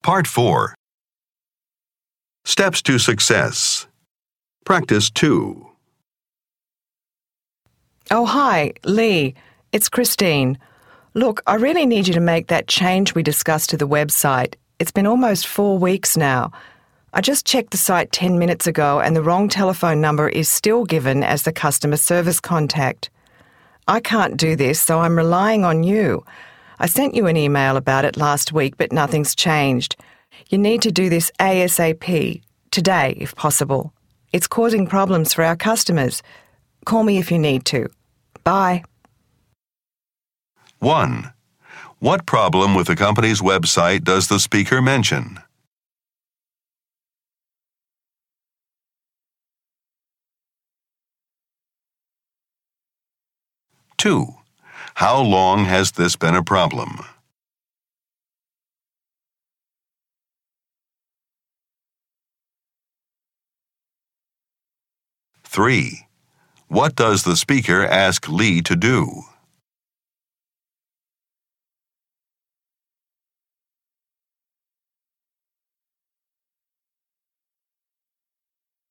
Part 4. Steps to Success. Practice 2. Oh, hi, Lee. It's Christine. Look, I really need you to make that change we discussed to the website. It's been almost 4 weeks now. I just checked the site 10 minutes ago and the wrong telephone number is still given as the customer service contact. I can't do this, so I'm relying on you. I sent you an email about it last week, but nothing's changed. You need to do this ASAP, today if possible. It's causing problems for our customers. Call me if you need to. Bye. 1. What problem with the company's website does the speaker mention? 2. How long has this been a problem? 3. What does the speaker ask Lee to do?